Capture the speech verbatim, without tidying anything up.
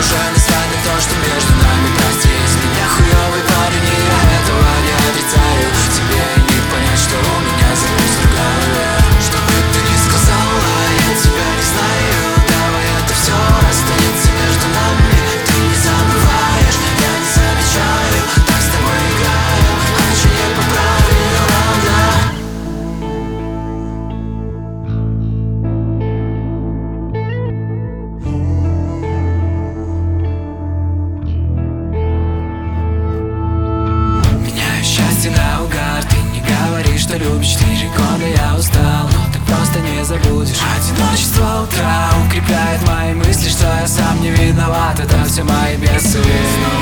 уже насрать на то, что между нами. Прости, из меня хуёвый парень, и я этого не отрицаю. Тебе не понять, что у меня злость другая. Что бы ты ни сказала, я тебя не знаю. Давай это все останется между нами. Ты не забываешь, я не замечаю. Так с тобой играю, а ничего не по правилам, да. Меняю счастье наугад. Ты не говори, что любишь. Четыре года я устал, но так просто не забудешь. Одиночество утра укрепляет мои мысли, что я сам не виноват. Это все мои бесы.